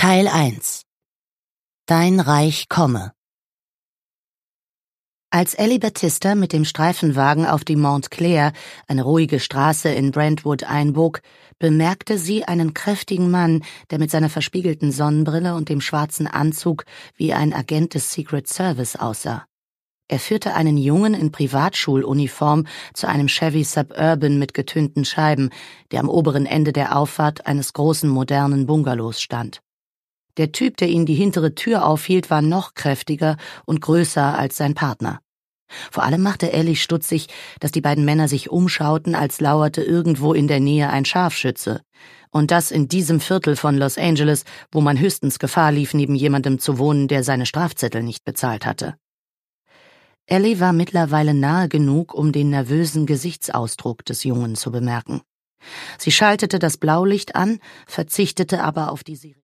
Teil 1 Dein Reich komme. Als Ellie Battista mit dem Streifenwagen auf die Montclair, eine ruhige Straße in Brentwood, einbog, bemerkte sie einen kräftigen Mann, der mit seiner verspiegelten Sonnenbrille und dem schwarzen Anzug wie ein Agent des Secret Service aussah. Er führte einen Jungen in Privatschuluniform zu einem Chevy Suburban mit getönten Scheiben, der am oberen Ende der Auffahrt eines großen modernen Bungalows stand. Der Typ, der ihnen die hintere Tür aufhielt, war noch kräftiger und größer als sein Partner. Vor allem machte Ellie stutzig, dass die beiden Männer sich umschauten, als lauerte irgendwo in der Nähe ein Scharfschütze. Und das in diesem Viertel von Los Angeles, wo man höchstens Gefahr lief, neben jemandem zu wohnen, der seine Strafzettel nicht bezahlt hatte. Ellie war mittlerweile nahe genug, um den nervösen Gesichtsausdruck des Jungen zu bemerken. Sie schaltete das Blaulicht an, verzichtete aber auf die Sirene.